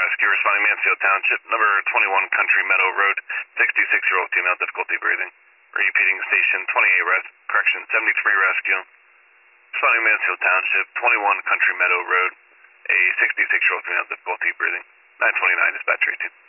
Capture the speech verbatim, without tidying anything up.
rescue, responding Mansfield Township, number twenty-one Country Meadow Road, sixty-six-year-old female, difficulty breathing. Repeating station twenty-eight, res correction, seventy-three rescue. Responding Mansfield Township, twenty-one Country Meadow Road, a sixty-six-year-old female, difficulty breathing. nine twenty-nine, dispatch eighteen.